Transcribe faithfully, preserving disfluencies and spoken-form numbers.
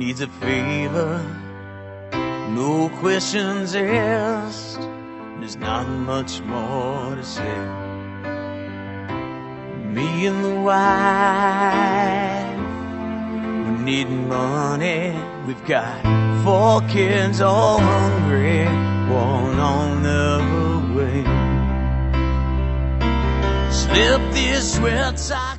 needs a favor, no questions asked. There's not much more to say. Me and the wife, we need money. We've got four kids all hungry, one on the way. Slip these sweats out.